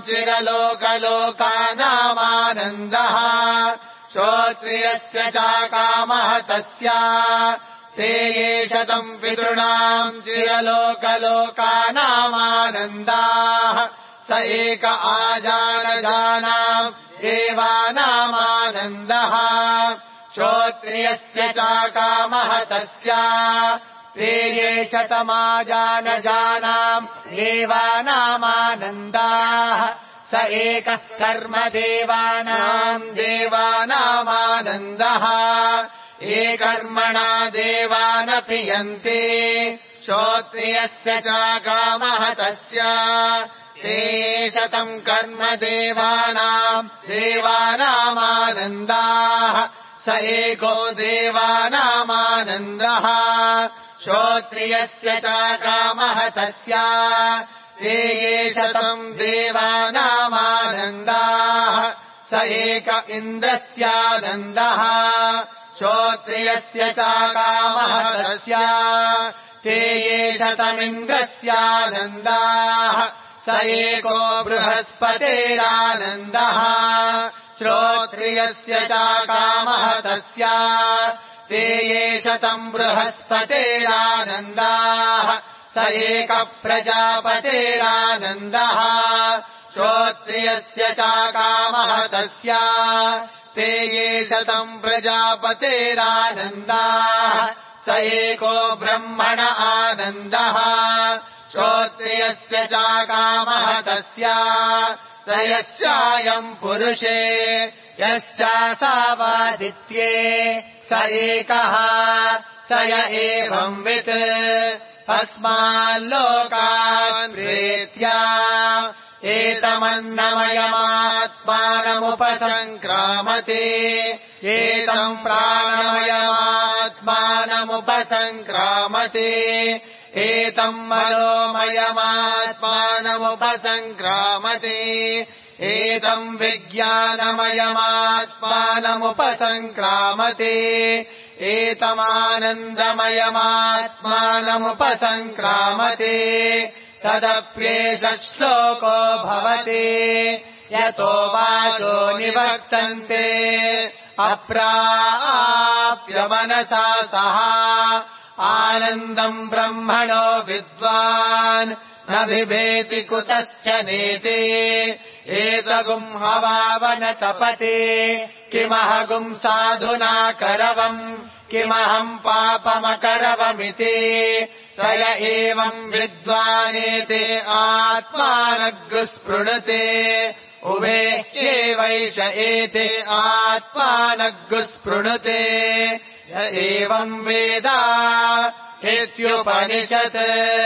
चिरलोकलोकानामानन्दः श्रोत्रियस्य च कामः तस्य ते शतम् पितॄणाम् चिरलोकलोकानामानन्दाः स एक आजानजानाम् देवानामानन्दः श्रोत्रियस्य चाकामः तस्य ते ये शतमाजानजानाम् देवानामानन्दाः स एकः कर्म देवानामानन्दः ये कर्मणा देवानपि यन्ते श्रोत्रियस्य चाकामः तस्य ते शतम् कर्म देवानामानन्दाः स एको देवानामानन्दः श्रोत्रियस्य चाकामः तस्य ते ये शतम् देवानामानन्दाः स एक इन्द्रस्यानन्दः श्रोत्रियस्य चाकामः तस्य ते ये शतमिन्द्रस्यानन्दाः स एको बृहस्पतेरानन्दः श्रोत्रियस्य चाकामः तस्य ते ये शतम् बृहस्पतेरानन्दाः स एक प्रजापतेरानन्दः श्रोत्रियस्य चाकामः तस्य ते ये शतम् प्रजापतेरानन्दाः स एको ब्रह्मण आनन्दः श्रोत्रियस्य चाकामः तस्य स यश्चायम् पुरुषे यश्चासावादित्ये स एकः स य एवंवित् अस्माल्लोकान् प्रेत्या एतमन्नमयमात्मानमुपसङ्क्रामते एतम् प्राणमयमात्मानमुपसङ्क्रामते एतम् मनोमयमात्मानमुपसङ्क्रामते एतम् विज्ञानमयमात्मानमुपसङ्क्रामते एतमानन्दमयमात्मानमुपसङ्क्रामते तदप्येष श्लोको भवति यतो वाचो निवर्तन्ते अप्राप्य मनसा सह आनन्दम् ब्रह्मणो विद्वान् न बिभेति कुतश्च नेते एतगुम् हवावन तपते किमहगुम् साधुना करवम् किमहम् पापमकरवमिति स य एवम् विद्वानेते आत्मानग्गुस्पृणुते उभे ह्येवैष एते आत्मानग्गुस्पृणुते य एवम् वेद हेत्युपनिषत्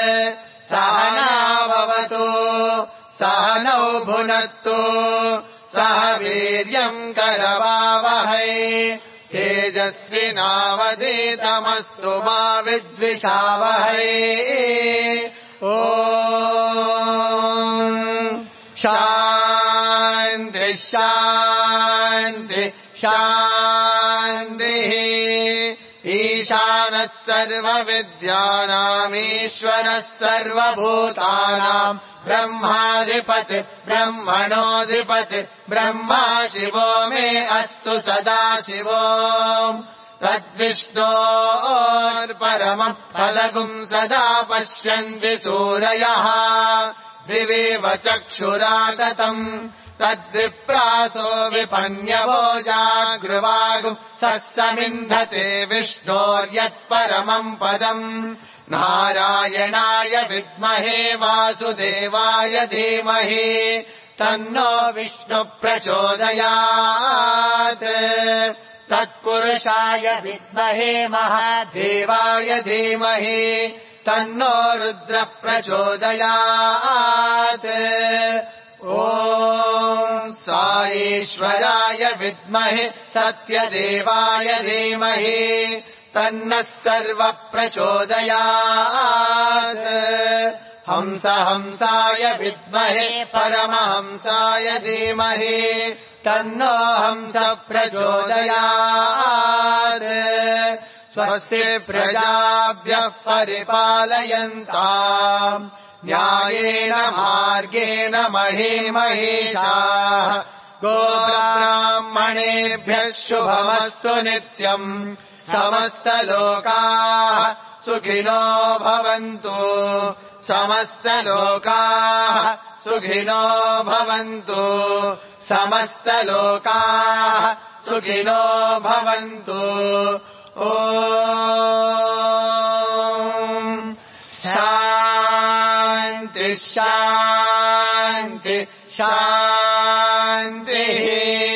सहनाववतु सहनौ भुनक्तु सह वीर्यम् करवावहै तेजस्विनावधीतमस्तु मा विद्विषावहै ॐ शान्ति शान्ति शान्तिः ईशानः सर्वविद्यानामीश्वरः सर्वभूतानाम् ब्रह्माधिपति ब्रह्मणोऽधिपति ब्रह्मा शिवो मे अस्तु सदा शिवो तद्विष्णोर्परमम् पदगुम् सदा पश्यन्ति सूरयः दिवेव चक्षुरागतम् तद्विप्रासो विपन्यवो जागृवागुम् समिन्धते विष्णोर्यत्परमम् पदम् नारायणाय विद्महे वासुदेवाय धीमहि तन्नो विष्णु प्रचोदयात् तत्पुरुषाय विद्महे महादेवाय धीमहि तन्नो रुद्र प्रचोदयात् ॐ साईश्वराय विद्महे सत्यदेवाय धीमहि तन्नः सर्व प्रचोदयात् हंसाय विद्महे परमहंसाय धीमहि तन्नो हंस प्रचोदयात् स्वस्ति प्रजाभ्यः परिपालयन्ताम् न्यायेन मार्गेण महीमहेशाः गोब्राह्मणेभ्यः शुभमस्तु नित्यम् समस्तलोकाः सुखिनो भवन्तु समस्तलोकाः सुखिनो भवन्तु समस्तलोकाः सुखिनो भवन्तु ॐ शान्ति शान्ति शान्तिः